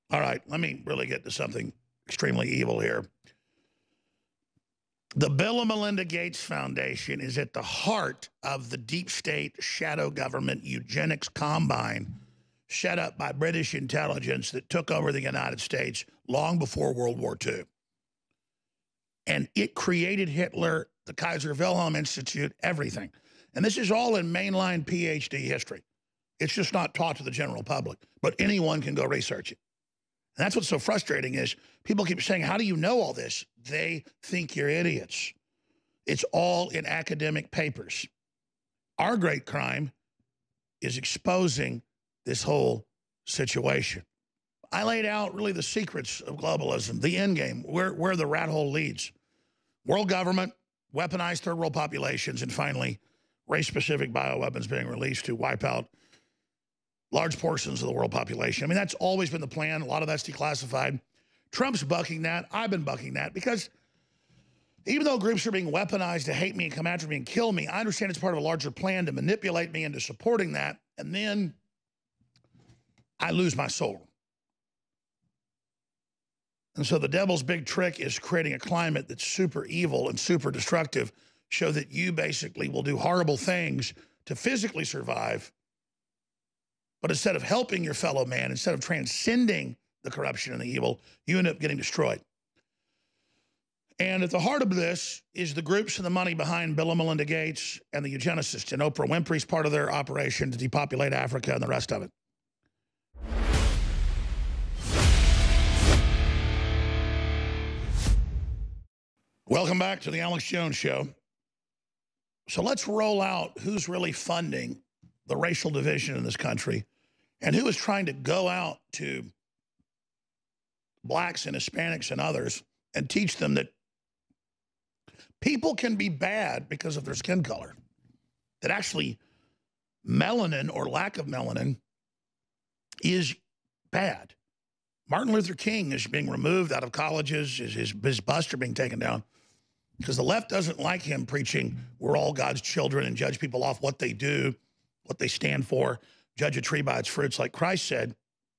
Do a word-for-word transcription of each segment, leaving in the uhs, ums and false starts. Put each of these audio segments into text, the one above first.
All right, let me really get to something extremely evil here. The Bill and Melinda Gates Foundation is at the heart of the deep state shadow government eugenics combine set up by British intelligence that took over the United States long before World War Two. And it created Hitler, the Kaiser Wilhelm Institute, everything. And this is all in mainline PhD history. It's just not taught to the general public, but anyone can go research it. And that's what's so frustrating is people keep saying, how do you know all this? They think you're idiots. It's all in academic papers. Our great crime is exposing this whole situation. I laid out really the secrets of globalism, the end game, where, where the rat hole leads. World government, weaponized third world populations, and finally, race-specific bioweapons being released to wipe out large portions of the world population. I mean, that's always been the plan. A lot of that's declassified. Trump's bucking that. I've been bucking that because even though groups are being weaponized to hate me and come after me and kill me, I understand it's part of a larger plan to manipulate me into supporting that, and then I lose my soul. And so the devil's big trick is creating a climate that's super evil and super destructive so that you basically will do horrible things to physically survive. But instead of helping your fellow man, instead of transcending the corruption and the evil, you end up getting destroyed. And at the heart of this is the groups and the money behind Bill and Melinda Gates and the eugenicists. And Oprah Winfrey's part of their operation to depopulate Africa and the rest of it. Welcome back to the Alex Jones Show. So let's roll out who's really funding the racial division in this country and who is trying to go out to blacks and Hispanics and others and teach them that people can be bad because of their skin color. That actually melanin or lack of melanin is bad. Martin Luther King is being removed out of colleges, his, his, his busts are being taken down because the left doesn't like him preaching we're all God's children and judge people off what they do, what they stand for, judge a tree by its fruits, like Christ said.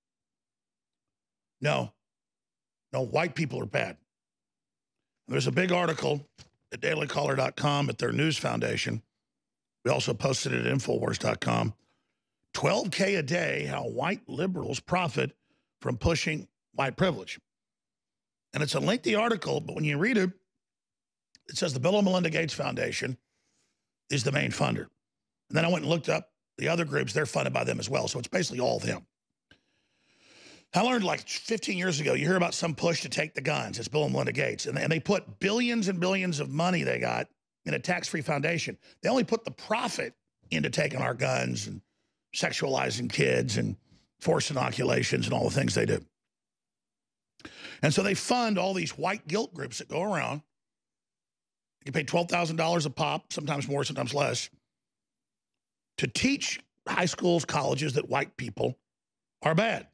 No, no, white people are bad. There's a big article at daily caller dot com at their news foundation. We also posted it at infowars dot com. twelve K a day, how white liberals profit from pushing white privilege. And it's a lengthy article, but when you read it, it says the Bill and Melinda Gates Foundation is the main funder. And then I went and looked up the other groups, they're funded by them as well. So it's basically all them. I learned like fifteen years ago, you hear about some push to take the guns. It's Bill and Melinda Gates. And, and they put billions and billions of money they got in a tax-free foundation. They only put the profit into taking our guns and sexualizing kids and forced inoculations and all the things they do. And so they fund all these white guilt groups that go around. You pay twelve thousand dollars a pop, sometimes more, sometimes less, to teach high schools, colleges that white people are bad.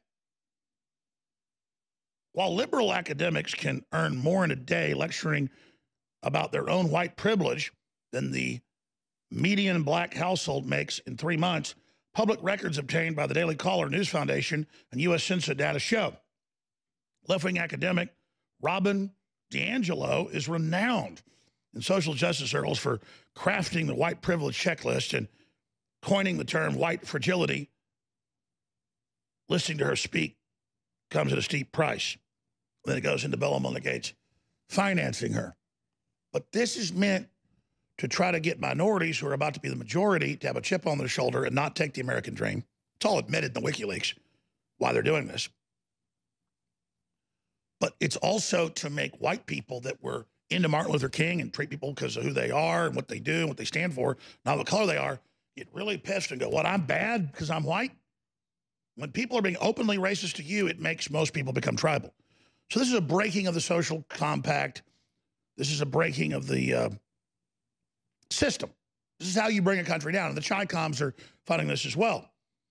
While liberal academics can earn more in a day lecturing about their own white privilege than the median black household makes in three months, public records obtained by the Daily Caller News Foundation and U S Census data show. Left-wing academic Robin DiAngelo is renowned in social justice circles for crafting the white privilege checklist and coining the term white fragility. Listening to her speak comes at a steep price. Then it goes into Bill and Melinda Gates financing her. But this is meant to try to get minorities who are about to be the majority to have a chip on their shoulder and not take the American dream. It's all admitted in the WikiLeaks why they're doing this. But it's also to make white people that were into Martin Luther King and treat people because of who they are and what they do and what they stand for, not what color they are, get really pissed and go, what, I'm bad because I'm white? When people are being openly racist to you, it makes most people become tribal. So this is a breaking of the social compact. This is a breaking of the uh, system. This is how you bring a country down. And the Chi-Coms are funding this as well.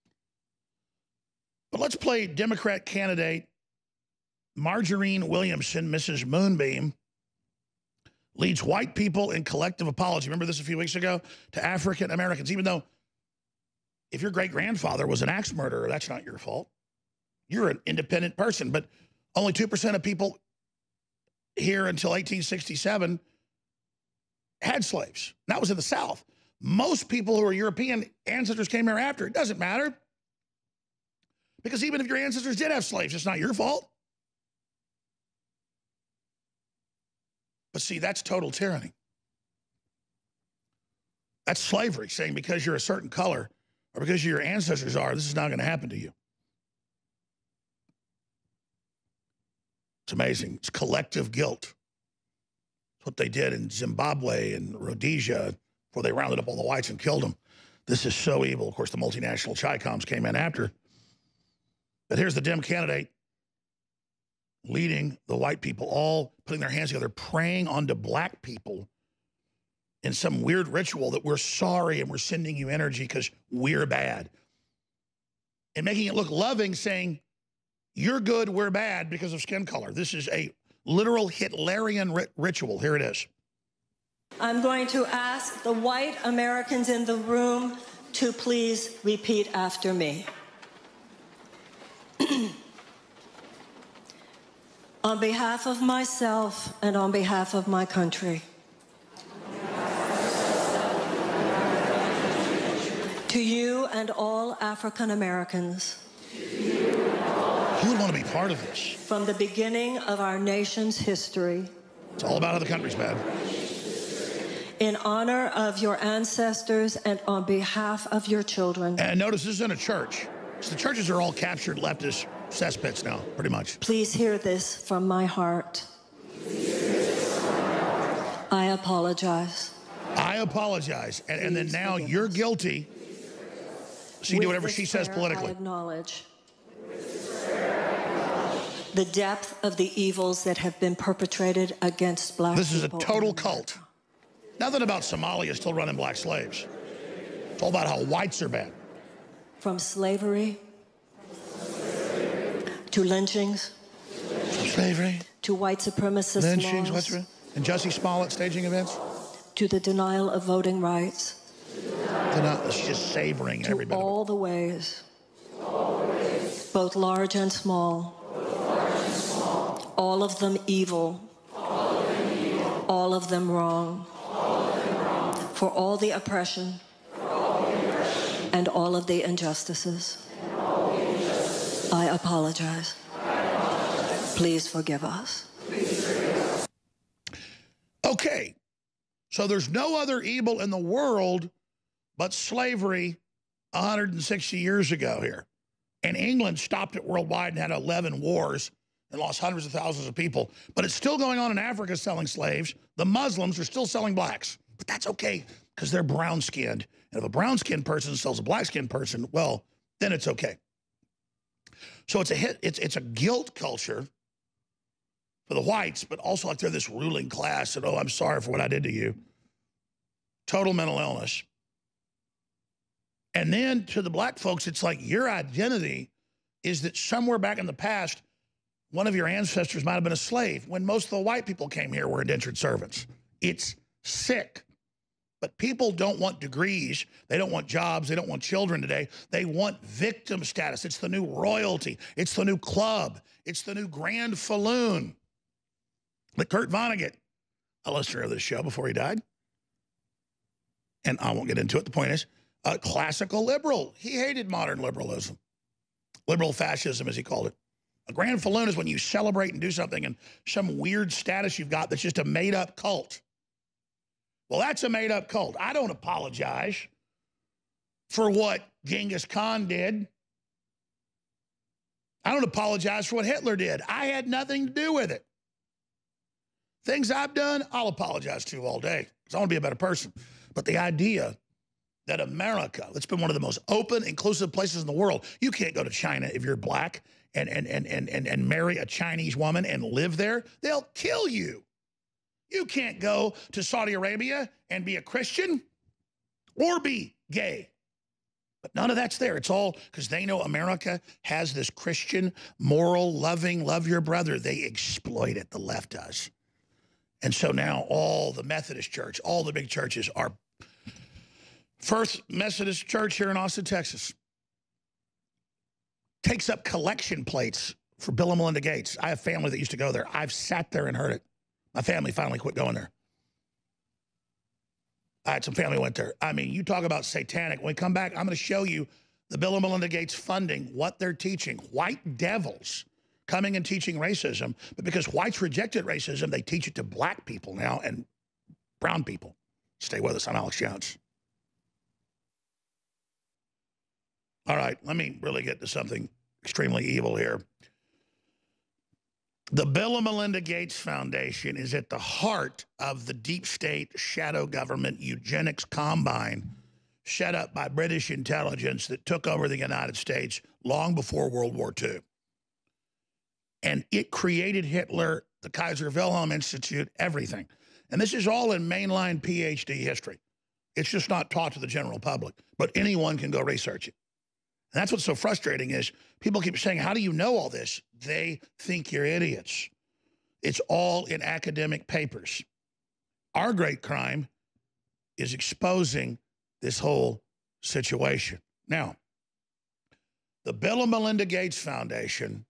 But let's play Democrat candidate Marjorie Williamson, Missus Moonbeam, leads white people in collective apology. Remember this a few weeks ago? To African Americans, even though if your great-grandfather was an axe murderer, that's not your fault. you're an independent person. But only two percent of people here until eighteen sixty-seven had slaves. And that was in the South. Most people who are European ancestors came here after. It doesn't matter. Because even if your ancestors did have slaves, it's not your fault. But see, that's total tyranny. That's slavery, saying because you're a certain color or because your ancestors are, this is not going to happen to you. It's amazing. It's collective guilt. It's what they did in Zimbabwe and Rhodesia before they rounded up all the whites and killed them. This is so evil. Of course, the multinational Chicoms came in after. But here's the Dem candidate leading the white people, all putting their hands together, praying onto black people in some weird ritual that we're sorry and we're sending you energy because we're bad. And making it look loving, saying, you're good, we're bad because of skin color. This is a literal Hitlerian rit ritual. Here it is. I'm going to ask the white Americans in the room to please repeat after me. On behalf of myself and on behalf of my country, to you and all African Americans, who would want to be part of this? From the beginning of our nation's history, it's all about how the country's bad. In honor of your ancestors and on behalf of your children. And notice this isn't a church. So the churches are all captured leftist cesspits now, pretty much. Please hear this from my heart. I apologize. I apologize. And, and then now you're guilty. So you do whatever she says politically. I acknowledge the depth of the evils that have been perpetrated against black people. This is a total cult. Nothing about Somalia still running black slaves. It's all about how whites are bad. From slavery to lynchings. From slavery. To white supremacist lynchings, laws. what's and Jussie Smollett staging events. To the denial of voting rights. Not, it's just savoring to every bit all of it. the ways, both large and small, all of them evil, all of them wrong, for all the oppression and all of the injustices. I apologize. Please forgive us. Okay, so there's no other evil in the world but slavery one hundred sixty years ago here. And England stopped it worldwide and had eleven wars and lost hundreds of thousands of people. But it's still going on in Africa selling slaves. The Muslims are still selling blacks. But that's okay because they're brown-skinned. And if a brown-skinned person sells a black-skinned person, well, then it's okay. So it's a hit, it's, it's a guilt culture for the whites, but also like they're this ruling class and, oh, I'm sorry for what I did to you. Total mental illness. And then to the black folks, it's like your identity is that somewhere back in the past, one of your ancestors might have been a slave when most of the white people came here were indentured servants. It's sick. But people don't want degrees. They don't want jobs. They don't want children today. They want victim status. It's the new royalty. It's the new club. It's the new Grand Falloon. But Kurt Vonnegut, a listener of this show before he died, and I won't get into it, the point is, a classical liberal. He hated modern liberalism. Liberal fascism, as he called it. A Grand Falloon is when you celebrate and do something and some weird status you've got that's just a made-up cult. Well, that's a made-up cult. I don't apologize for what Genghis Khan did. I don't apologize for what Hitler did. I had nothing to do with it. Things I've done, I'll apologize to all day because I want to be a better person. But the idea that America, that's been one of the most open, inclusive places in the world. You can't go to China if you're black and, and, and, and, and, and marry a Chinese woman and live there. They'll kill you. You can't go to Saudi Arabia and be a Christian or be gay. But none of that's there. It's all because they know America has this Christian, moral, loving, love your brother. They exploit it. The left does. And so now all the Methodist Church, all the big churches are First Methodist Church here in Austin, Texas. takes up collection plates for Bill and Melinda Gates. I have family that used to go there. I've sat there and heard it. My family finally quit going there. I had some family went there. I mean, you talk about satanic. When we come back, I'm going to show you the Bill and Melinda Gates funding, what they're teaching. White devils coming and teaching racism. But because whites rejected racism, they teach it to black people now and brown people. Stay with us. I'm Alex Jones. All right, let me really get to something extremely evil here. The Bill and Melinda Gates Foundation is at the heart of the deep state shadow government eugenics combine set up by British intelligence that took over the United States long before World War Two. And it created Hitler, the Kaiser Wilhelm Institute, everything. And this is all in mainline P H D history. It's just not taught to the general public, but anyone can go research it. And that's what's so frustrating is people keep saying, how do you know all this? They think you're idiots. It's all in academic papers. Our great crime is exposing this whole situation. Now, the Bill and Melinda Gates Foundation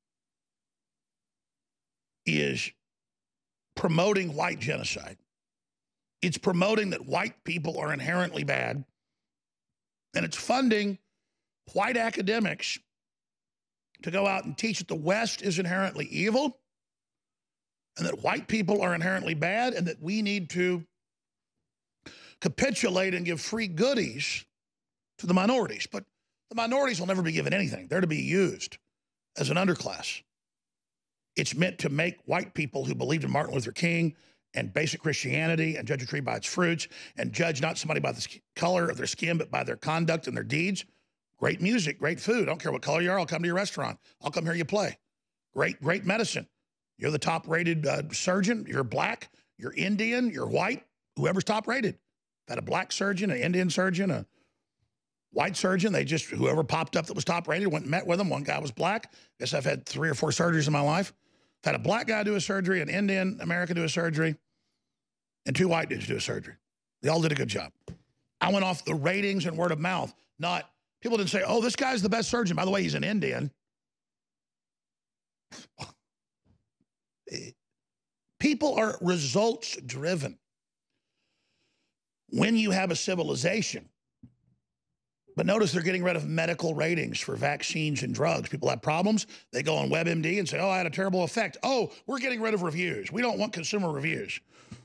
is promoting white genocide. It's promoting that white people are inherently bad, and it's funding white academics to go out and teach that the West is inherently evil and that white people are inherently bad and that we need to capitulate and give free goodies to the minorities. But the minorities will never be given anything. They're to be used as an underclass. It's meant to make white people who believed in Martin Luther King and basic Christianity and judge a tree by its fruits and judge not somebody by the color of their skin but by their conduct and their deeds. Great music, great food. I don't care what color you are. I'll come to your restaurant. I'll come hear you play. Great, great medicine. You're the top-rated uh, surgeon. You're black. You're Indian. You're white. Whoever's top-rated. Had a black surgeon, an Indian surgeon, a white surgeon. They just, whoever popped up that was top-rated, went and met with them. One guy was black. Guess I've had three or four surgeries in my life. I've had a black guy do a surgery, an Indian American do a surgery, and two white dudes do a surgery. They all did a good job. I went off the ratings and word of mouth, not... People didn't say, oh, this guy's the best surgeon. By the way, he's an Indian. People are results driven. When you have a civilization, but notice they're getting rid of medical ratings for vaccines and drugs. People have problems. They go on WebMD and say, oh, I had a terrible effect. Oh, we're getting rid of reviews. We don't want consumer reviews.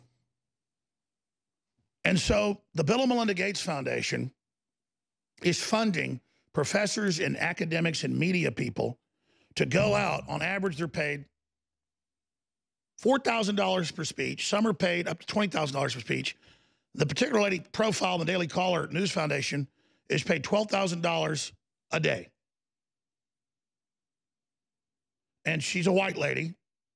And so the Bill and Melinda Gates Foundation is funding professors and academics and media people to go out. On average, they're paid four thousand dollars per speech. Some are paid up to twenty thousand dollars per speech. The particular lady profile in the Daily Caller News Foundation is paid twelve thousand dollars a day. And she's a white lady.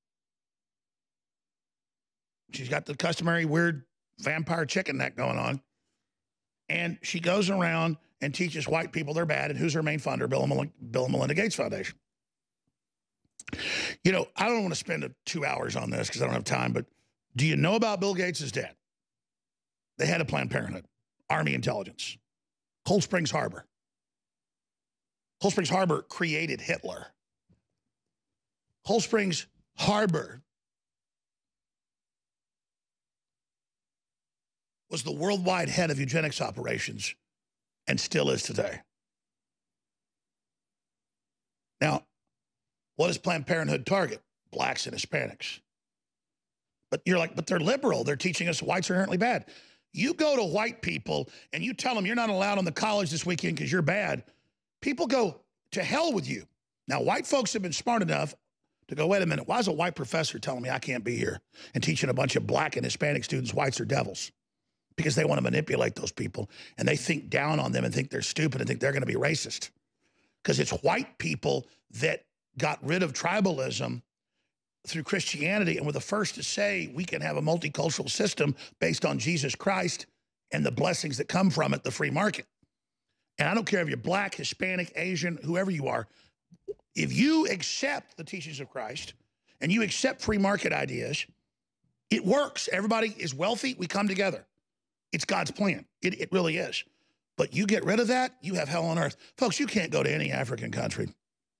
She's got the customary weird vampire chicken neck going on. And she goes around and teaches white people they're bad. And who's her main funder? Bill and, Mel Bill and Melinda Gates Foundation. You know, I don't want to spend two hours on this because I don't have time, but do you know about Bill Gates' dad? They had a Planned Parenthood, Army intelligence, Cold Springs Harbor. Cold Springs Harbor created Hitler. Cold Springs Harbor was the worldwide head of eugenics operations and still is today. Now, what does Planned Parenthood target? Blacks and Hispanics. But you're like, but they're liberal. They're teaching us whites are inherently bad. You go to white people and you tell them you're not allowed on the college this weekend because you're bad. People go to hell with you. Now, white folks have been smart enough to go, wait a minute, why is a white professor telling me I can't be here and teaching a bunch of black and Hispanic students whites are devils? Because they want to manipulate those people and they think down on them and think they're stupid and think they're going to be racist. Because it's white people that got rid of tribalism through Christianity and were the first to say we can have a multicultural system based on Jesus Christ and the blessings that come from it, the free market. And I don't care if you're black, Hispanic, Asian, whoever you are, if you accept the teachings of Christ and you accept free market ideas, it works. Everybody is wealthy. We come together. It's God's plan. It, it really is. But you get rid of that, you have hell on earth. Folks, you can't go to any African country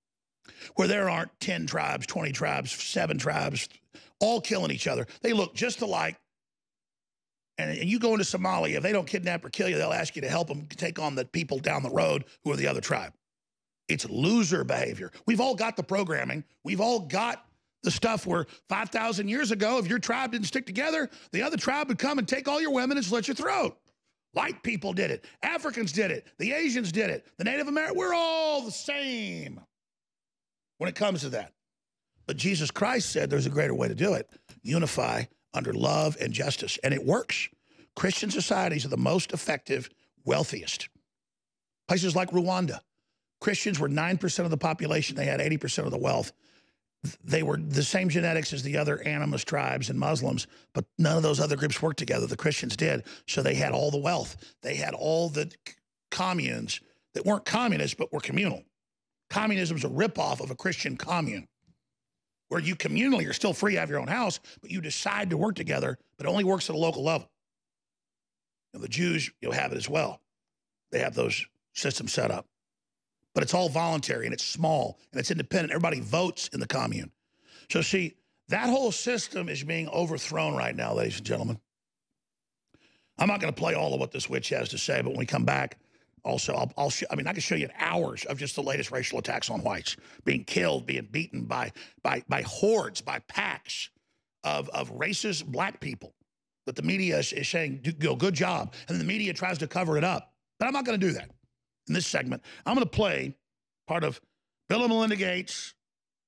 where there aren't ten tribes, twenty tribes, seven tribes, all killing each other. They look just alike. And, and you go into Somalia, if they don't kidnap or kill you, they'll ask you to help them take on the people down the road who are the other tribe. It's loser behavior. We've all got the programming. We've all got the stuff where five thousand years ago, if your tribe didn't stick together, the other tribe would come and take all your women and slit your throat. White people did it. Africans did it. The Asians did it. The Native Americans, we're all the same when it comes to that. But Jesus Christ said there's a greater way to do it. Unify under love and justice. And it works. Christian societies are the most effective, wealthiest. Places like Rwanda. Christians were nine percent of the population. They had eighty percent of the wealth. They were the same genetics as the other animist tribes and Muslims, but none of those other groups worked together. The Christians did. So they had all the wealth. They had all the communes that weren't communist, but were communal. Communism is a ripoff of a Christian commune, where you communally are still free to have your own house, but you decide to work together, but it only works at a local level. You know, the Jews, you'll have it as well. They have those systems set up. But it's all voluntary, and it's small, and it's independent. Everybody votes in the commune. So see, that whole system is being overthrown right now, ladies and gentlemen. I'm not going to play all of what this witch has to say, but when we come back, also, I'll, I'll show, I mean, I can show you hours of just the latest racial attacks on whites, being killed, being beaten by by by hordes, by packs of, of racist black people that the media is, is saying, do, go, good job. And the media tries to cover it up. But I'm not going to do that. In this segment, I'm going to play part of Bill and Melinda Gates,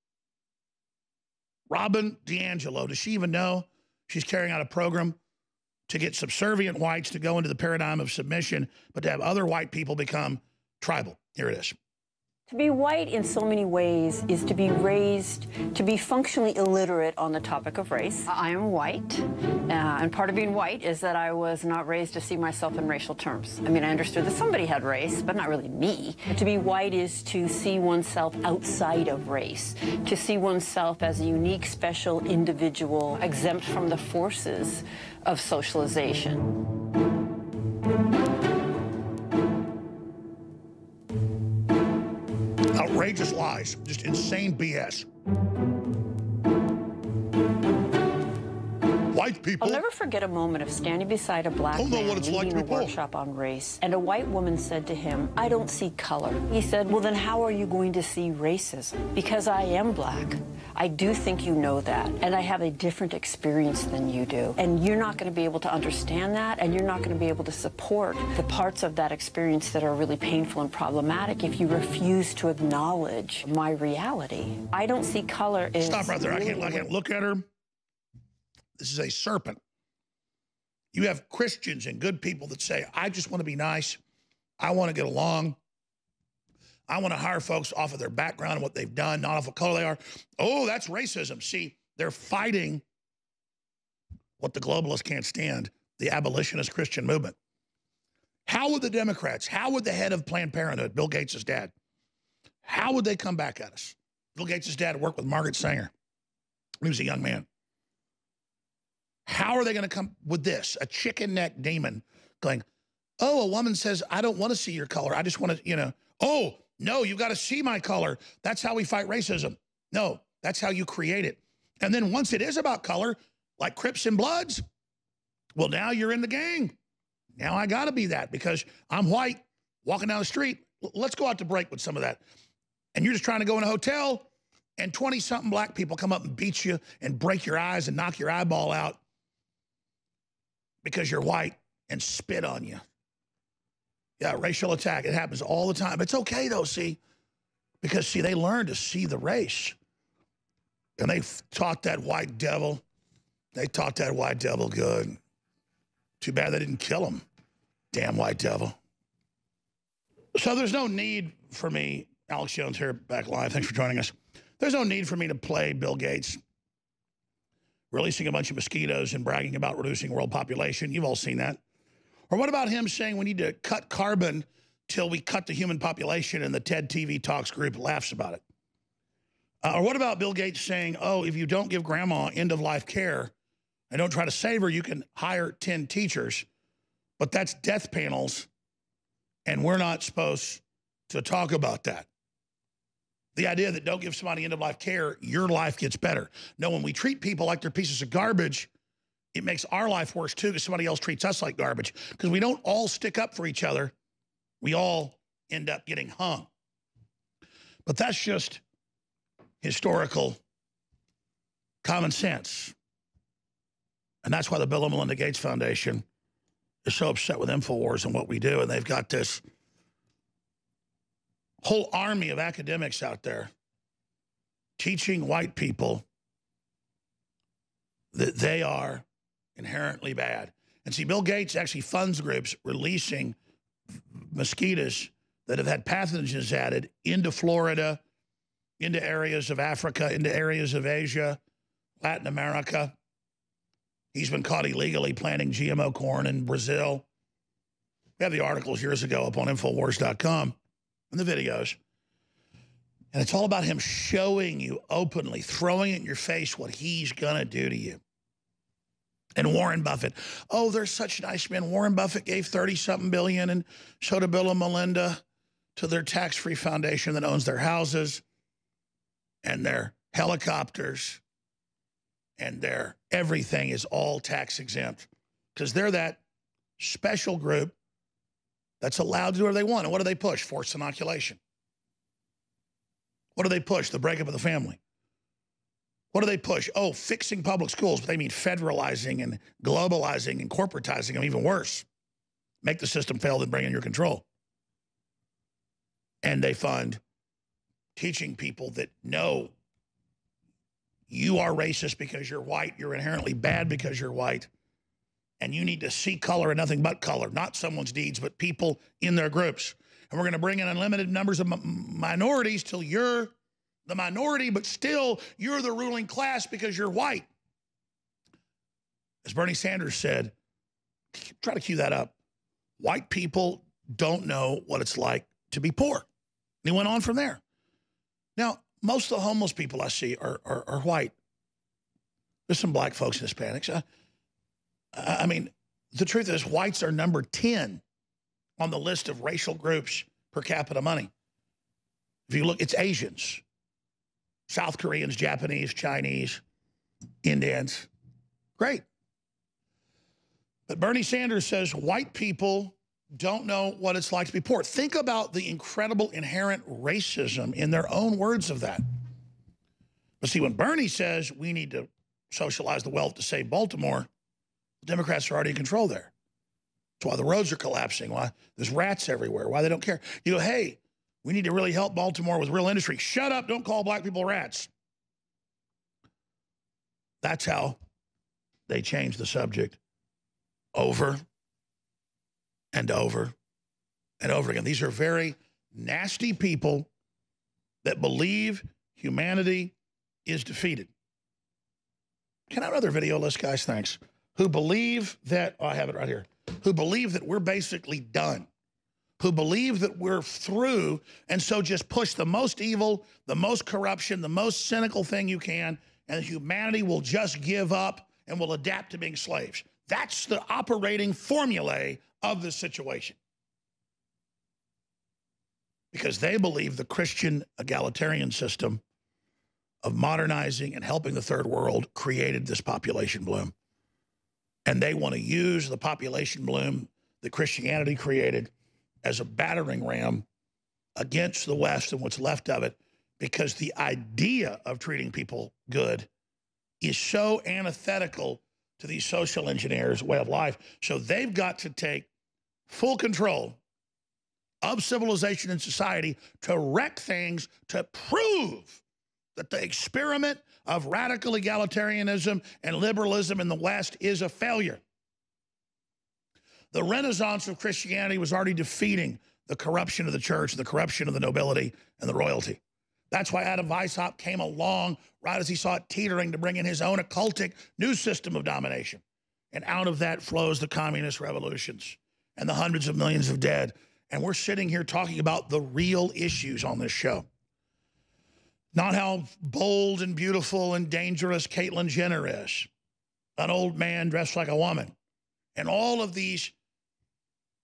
Robin DiAngelo. Does she even know she's carrying out a program to get subservient whites to go into the paradigm of submission, but to have other white people become tribal? Here it is. To be white in so many ways is to be raised, to be functionally illiterate on the topic of race. I am white, uh, and part of being white is that I was not raised to see myself in racial terms. I mean, I understood that somebody had race, but not really me. To be white is to see oneself outside of race, to see oneself as a unique, special individual, exempt from the forces of socialization. Outrageous lies, just insane B S. White people. I'll never forget a moment of standing beside a black Don't know man what it's like leading to a be poor. workshop on race, and a white woman said to him, "I don't see color." He said, "Well, then how are you going to see racism?" "Because I am black. I do think you know that, and I have a different experience than you do. And you're not going to be able to understand that, and you're not going to be able to support the parts of that experience that are really painful and problematic if you refuse to acknowledge my reality. I don't see color as..." Stop right there. I really can't, I can't look at her. This is a serpent. You have Christians and good people that say, I just want to be nice. I want to get along. I want to hire folks off of their background and what they've done, not off of color they are. Oh, that's racism. See, they're fighting what the globalists can't stand, the abolitionist Christian movement. How would the Democrats, how would the head of Planned Parenthood, Bill Gates' dad, how would they come back at us? Bill Gates' dad worked with Margaret Sanger when he was a young man. How are they going to come with this? A chicken neck demon going, oh, a woman says, I don't want to see your color. I just want to, you know, oh, no, you got to see my color. That's how we fight racism. No, that's how you create it. And then once it is about color, like Crips and Bloods, well, now you're in the gang. Now I got to be that because I'm white walking down the street. Let's go out to break with some of that. And you're just trying to go in a hotel and twenty-something black people come up and beat you and break your eyes and knock your eyeball out because you're white and spit on you. Yeah, racial attack. It happens all the time. It's okay, though, see, because, see, they learn to see the race. And they taught that white devil. They taught that white devil good. Too bad they didn't kill him. Damn white devil. So there's no need for me, Alex Jones here, back live. Thanks for joining us. There's no need for me to play Bill Gates releasing a bunch of mosquitoes and bragging about reducing world population. You've all seen that. Or what about him saying we need to cut carbon till we cut the human population and the TED T V Talks group laughs about it? Uh, or what about Bill Gates saying, oh, if you don't give grandma end-of-life care and don't try to save her, you can hire ten teachers, but that's death panels, and we're not supposed to talk about that. The idea that don't give somebody end-of-life care, your life gets better. No, when we treat people like they're pieces of garbage, it makes our life worse too because somebody else treats us like garbage. Because we don't all stick up for each other. We all end up getting hung. But that's just historical common sense. And that's why the Bill and Melinda Gates Foundation is so upset with InfoWars and what we do. And they've got this whole army of academics out there teaching white people that they are inherently bad. And see, Bill Gates actually funds groups releasing mosquitoes that have had pathogens added into Florida, into areas of Africa, into areas of Asia, Latin America. He's been caught illegally planting G M O corn in Brazil. We have the articles years ago up on Infowars dot com and the videos. And it's all about him showing you openly, throwing it in your face what he's going to do to you. And Warren Buffett. Oh, they're such nice men. Warren Buffett gave thirty-something billion and so did Bill and Melinda to their tax-free foundation that owns their houses and their helicopters and their everything is all tax exempt because they're that special group that's allowed to do whatever they want. And what do they push? Forced inoculation. What do they push? The breakup of the family. What do they push? Oh, fixing public schools, but they mean federalizing and globalizing and corporatizing them, even worse. Make the system fail, then bring in your control. And they fund teaching people that no, you are racist because you're white, you're inherently bad because you're white, and you need to see color and nothing but color, not someone's deeds, but people in their groups. And we're going to bring in unlimited numbers of minorities till you're the minority, but still you're the ruling class because you're white. As Bernie Sanders said, try to cue that up. White people don't know what it's like to be poor. And he went on from there. Now, most of the homeless people I see are, are, are white. There's some black folks and Hispanics. I, I mean, the truth is whites are number ten on the list of racial groups per capita money. If you look, it's Asians, South Koreans, Japanese, Chinese, Indians. Great. But Bernie Sanders says white people don't know what it's like to be poor. Think about the incredible inherent racism in their own words of that. But see, when Bernie says we need to socialize the wealth to save Baltimore, the Democrats are already in control there. That's why the roads are collapsing, why there's rats everywhere, why they don't care. You go, hey, we need to really help Baltimore with real industry. Shut up, don't call black people rats. That's how they change the subject over and over and over again. These are very nasty people that believe humanity is defeated. Can I have another video list, guys? Thanks. Who believe that, oh, I have it right here, who believe that we're basically done, who believe that we're through, and so just push the most evil, the most corruption, the most cynical thing you can, and humanity will just give up and will adapt to being slaves. That's the operating formulae of the situation. Because they believe the Christian egalitarian system of modernizing and helping the third world created this population bloom. And they want to use the population bloom that Christianity created as a battering ram against the West and what's left of it, because the idea of treating people good is so antithetical to these social engineers' way of life. So they've got to take full control of civilization and society to wreck things, to prove that the experiment of radical egalitarianism and liberalism in the West is a failure. The renaissance of Christianity was already defeating the corruption of the church, the corruption of the nobility and the royalty. That's why Adam Weishaupt came along right as he saw it teetering to bring in his own occultic new system of domination. And out of that flows the communist revolutions and the hundreds of millions of dead. And we're sitting here talking about the real issues on this show. Not how bold and beautiful and dangerous Caitlyn Jenner is, an old man dressed like a woman, and all of these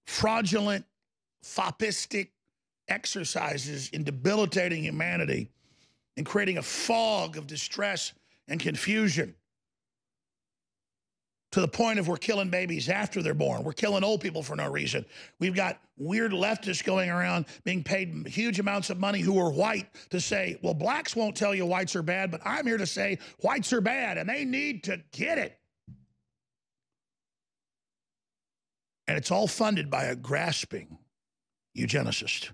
fraudulent, fopistic exercises in debilitating humanity and creating a fog of distress and confusion to the point of we're killing babies after they're born. We're killing old people for no reason. We've got weird leftists going around being paid huge amounts of money who are white to say, well, blacks won't tell you whites are bad, but I'm here to say whites are bad and they need to get it. And it's all funded by a grasping eugenicist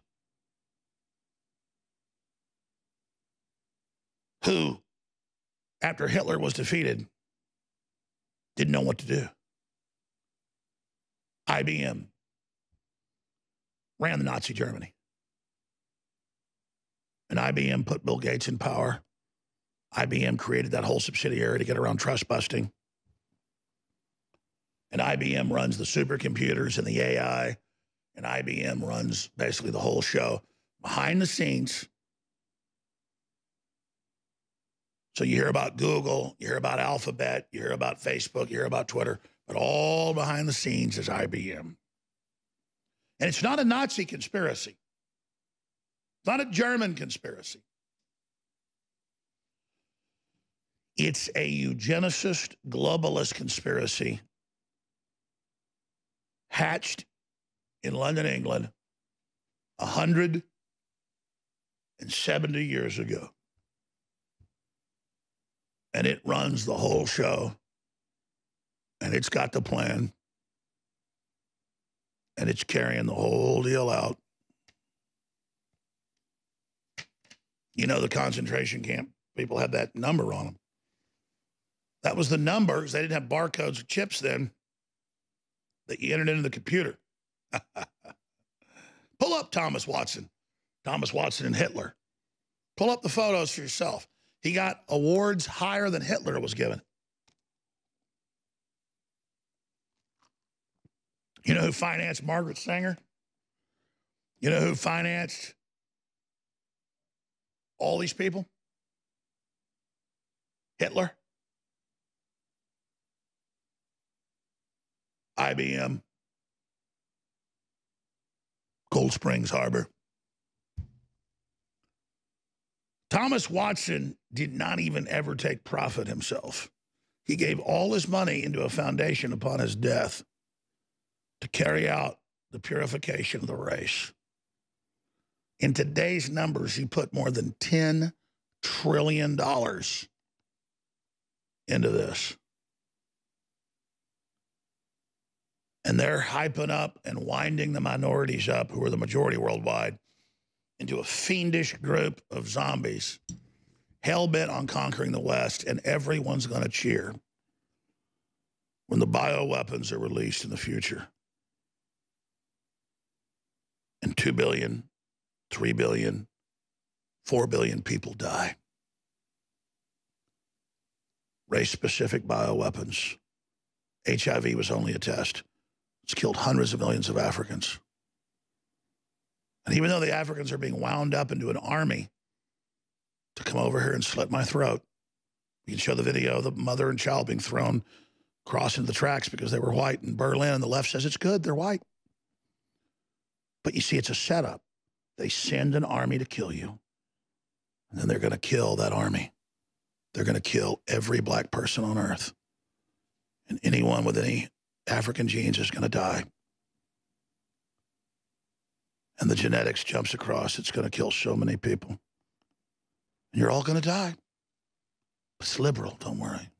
who, after Hitler was defeated, didn't know what to do. I B M ran the Nazi Germany. And I B M put Bill Gates in power. I B M created that whole subsidiary to get around trust busting. And I B M runs the supercomputers and the A I. And I B M runs basically the whole show behind the scenes. So you hear about Google, you hear about Alphabet, you hear about Facebook, you hear about Twitter, but all behind the scenes is I B M. And it's not a Nazi conspiracy. It's not a German conspiracy. It's a eugenicist, globalist conspiracy hatched in London, England, one hundred seventy years ago. And it runs the whole show. And it's got the plan. And it's carrying the whole deal out. You know, the concentration camp people had that number on them. That was the numbers. They didn't have barcodes or chips then that you entered into the computer. Pull up Thomas Watson. Thomas Watson and Hitler. Pull up the photos for yourself. He got awards higher than Hitler was given. You know who financed Margaret Sanger? You know who financed all these people? Hitler. I B M. Cold Springs Harbor. Thomas Watson did not even ever take profit himself. He gave all his money into a foundation upon his death to carry out the purification of the race. In today's numbers, he put more than ten trillion dollars into this. And they're hyping up and winding the minorities up, who are the majority worldwide, into a fiendish group of zombies, hell-bent on conquering the West, and everyone's going to cheer when the bioweapons are released in the future. And two billion, three billion, four billion people die. Race-specific bioweapons. H I V was only a test. It's killed hundreds of millions of Africans. And even though the Africans are being wound up into an army to come over here and slit my throat, you can show the video of the mother and child being thrown across into the tracks because they were white in Berlin, and the left says it's good, they're white. But you see, it's a setup. They send an army to kill you, and then they're going to kill that army. They're going to kill every black person on earth. And anyone with any African genes is going to die. And the genetics jumps across. It's going to kill so many people. And you're all going to die. It's liberal, don't worry.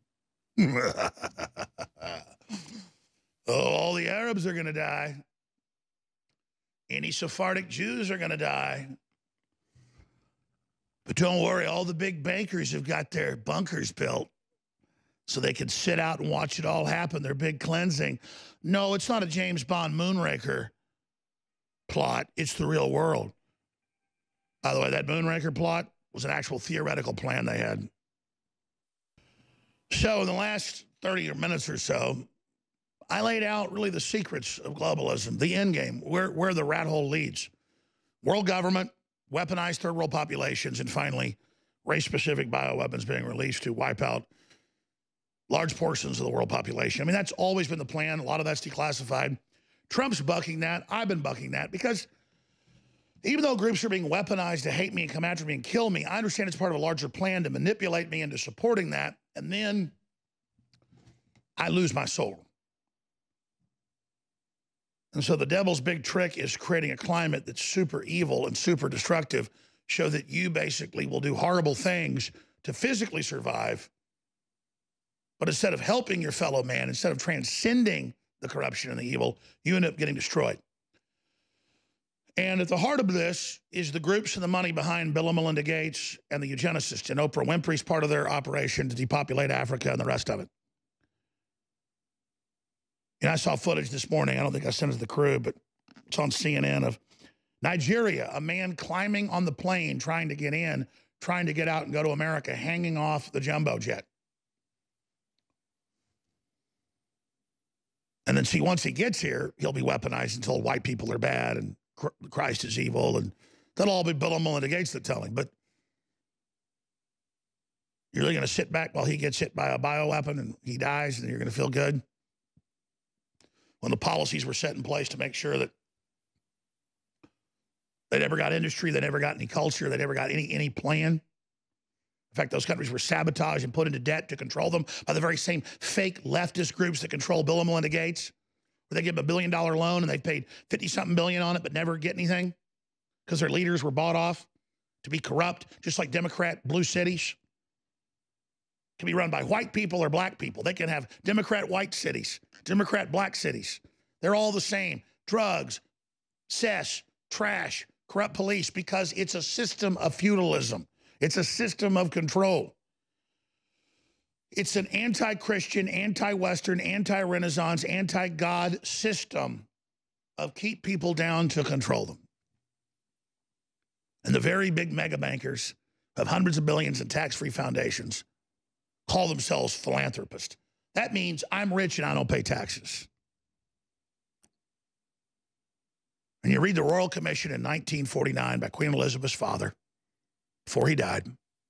Oh, all the Arabs are going to die. Any Sephardic Jews are going to die. But don't worry, all the big bankers have got their bunkers built so they can sit out and watch it all happen, their big cleansing. No, it's not a James Bond Moonraker plot. It's the real world. By the way, that Moonraker plot was an actual theoretical plan they had. So in the last thirty minutes or so, I laid out really the secrets of globalism, the end game, where, where the rat hole leads. World government, weaponized third world populations, and finally, race-specific bioweapons being released to wipe out large portions of the world population. I mean, that's always been the plan. A lot of that's declassified. Trump's bucking that. I've been bucking that because Even though groups are being weaponized to hate me and come after me and kill me, I understand it's part of a larger plan to manipulate me into supporting that, and then I lose my soul. And so the devil's big trick is creating a climate that's super evil and super destructive, so that you basically will do horrible things to physically survive. But instead of helping your fellow man, instead of transcending the corruption and the evil, you end up getting destroyed. And at the heart of this is the groups and the money behind Bill and Melinda Gates and the eugenicists, and Oprah Winfrey's part of their operation to depopulate Africa and the rest of it. And I saw footage this morning, I don't think I sent it to the crew, but it's on C N N, of Nigeria, a man climbing on the plane, trying to get in, trying to get out and go to America, hanging off the jumbo jet. And then see, once he gets here, he'll be weaponized and told white people are bad and Christ is evil, and that'll all be Bill and Melinda Gates that tell him. But you're really going to sit back while he gets hit by a bioweapon and he dies, and you're going to feel good? When the policies were set in place to make sure that they never got industry, they never got any culture, they never got any, any plan. In fact, those countries were sabotaged and put into debt to control them by the very same fake leftist groups that control Bill and Melinda Gates, where they give them a billion dollar loan and they paid fifty something billion on it, but never get anything because their leaders were bought off to be corrupt, just like Democrat blue cities. Can be run by white people or black people. They can have Democrat white cities, Democrat black cities. They're all the same. Drugs, cess, trash, corrupt police, because it's a system of feudalism. It's a system of control. It's an anti-Christian, anti-Western, anti-Renaissance, anti-God system of keep people down to control them. And the very big mega bankers have hundreds of billions in tax-free foundations call themselves philanthropists. That means I'm rich and I don't pay taxes. And you read the Royal Commission in nineteen forty-nine by Queen Elizabeth's father, before he died.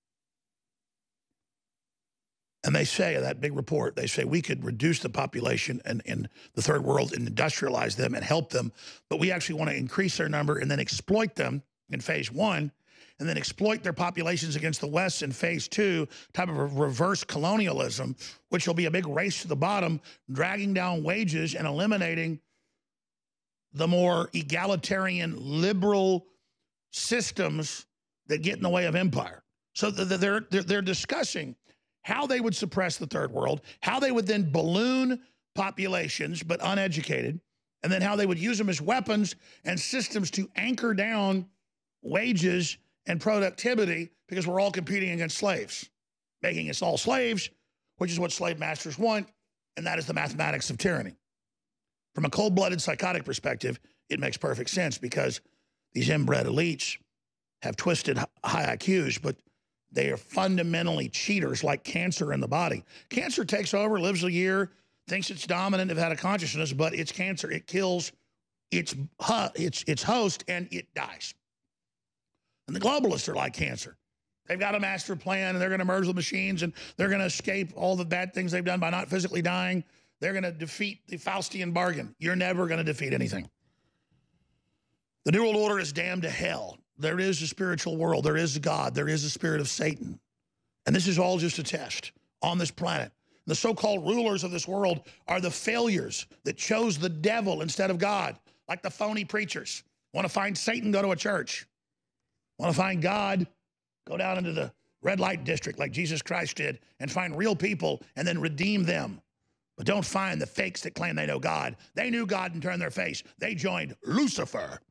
And they say in that big report, they say we could reduce the population in, in the third world and industrialize them and help them, but we actually want to increase their number and then exploit them in phase one, and then exploit their populations against the West in phase two, type of a reverse colonialism, which will be a big race to the bottom, dragging down wages and eliminating the more egalitarian, liberal systems that get in the way of empire. So they're, they're, they're discussing how they would suppress the third world, how they would then balloon populations, but uneducated, and then how they would use them as weapons and systems to anchor down wages and productivity, because we're all competing against slaves, making us all slaves, which is what slave masters want, and that is the mathematics of tyranny. From a cold-blooded psychotic perspective, it makes perfect sense, because these inbred elites have twisted high I Qs, but they are fundamentally cheaters, like cancer in the body. Cancer takes over, lives a year, thinks it's dominant, have had a consciousness, but it's cancer. It kills its, its, its host, and it dies. And the globalists are like cancer. They've got a master plan, and they're going to merge the machines, and they're going to escape all the bad things they've done by not physically dying. They're going to defeat the Faustian bargain. You're never going to defeat anything. The New World Order is damned to hell. There is a spiritual world. There is a God. There is a spirit of Satan. And this is all just a test on this planet. The so-called rulers of this world are the failures that chose the devil instead of God, like the phony preachers. Want to find Satan, go to a church. Want to find God, go down into the red light district like Jesus Christ did and find real people and then redeem them. But don't find the fakes that claim they know God. They knew God and turned their face. They joined Lucifer.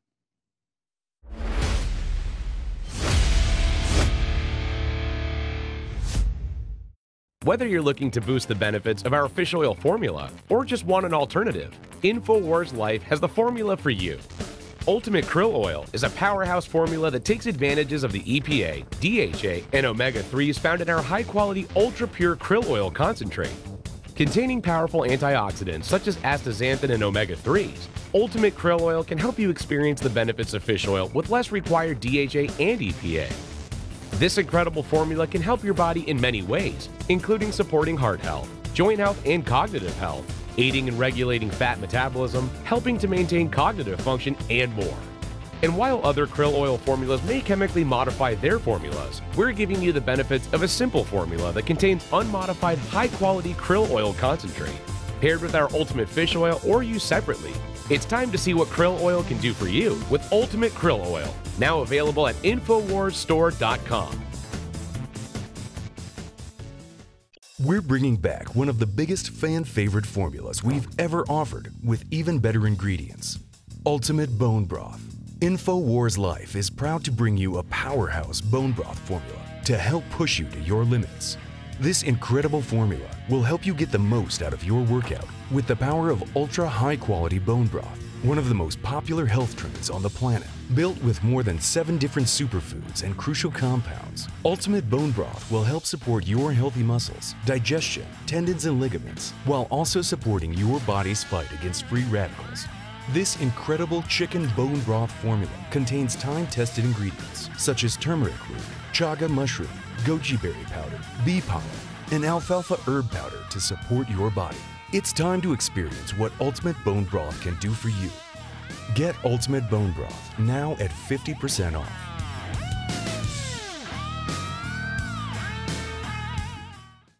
Whether you're looking to boost the benefits of our fish oil formula or just want an alternative, InfoWars Life has the formula for you. Ultimate Krill Oil is a powerhouse formula that takes advantages of the E P A, D H A, and omega threes found in our high-quality, ultra-pure krill oil concentrate. Containing powerful antioxidants such as astaxanthin and omega threes, Ultimate Krill Oil can help you experience the benefits of fish oil with less required D H A and E P A. This incredible formula can help your body in many ways, including supporting heart health, joint health, and cognitive health, aiding and regulating fat metabolism, helping to maintain cognitive function, and more. And while other krill oil formulas may chemically modify their formulas, we're giving you the benefits of a simple formula that contains unmodified, high-quality krill oil concentrate. Paired with our Ultimate Fish Oil or used separately, it's time to see what krill oil can do for you with Ultimate Krill Oil, now available at Infowars Store dot com. We're bringing back one of the biggest fan-favorite formulas we've ever offered with even better ingredients, Ultimate Bone Broth. Infowars Life is proud to bring you a powerhouse bone broth formula to help push you to your limits. This incredible formula will help you get the most out of your workout with the power of ultra high-quality bone broth, one of the most popular health trends on the planet. Built with more than seven different superfoods and crucial compounds, Ultimate Bone Broth will help support your healthy muscles, digestion, tendons, and ligaments, while also supporting your body's fight against free radicals. This incredible chicken bone broth formula contains time-tested ingredients such as turmeric root, chaga mushroom, goji berry powder, bee pollen, and alfalfa herb powder to support your body. It's time to experience what Ultimate Bone Broth can do for you. Get Ultimate Bone Broth now at fifty percent off.